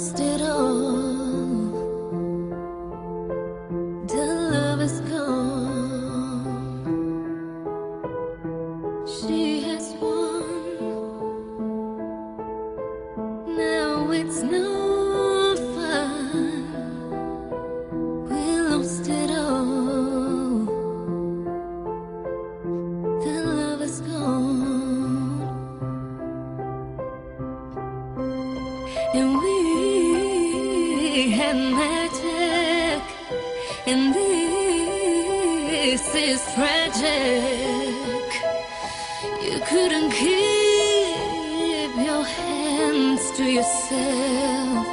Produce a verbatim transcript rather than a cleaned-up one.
lost it all. The love is gone. She has won. Now it's no fun. We lost it all. The love is gone. And we had magic, and this is tragic. You couldn't keep your hands to yourself.